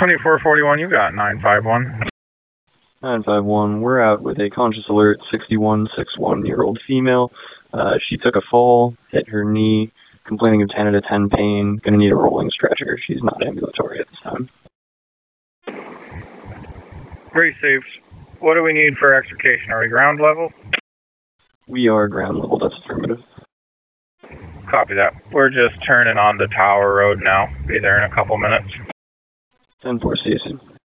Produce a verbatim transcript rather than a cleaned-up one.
twenty-four forty-one, you got nine five one. nine five one, we're out with a conscious alert sixty-one, sixty-one-year-old female. Uh, she took a fall, hit her knee, complaining of ten out of ten pain, gonna need a rolling stretcher. She's not ambulatory at this time. Great saves. What do we need for extrication? Are we ground level? We are ground level, that's affirmative. Copy that. We're just turning on the Tower Road now. Be there in a couple minutes. ten four, see you soon.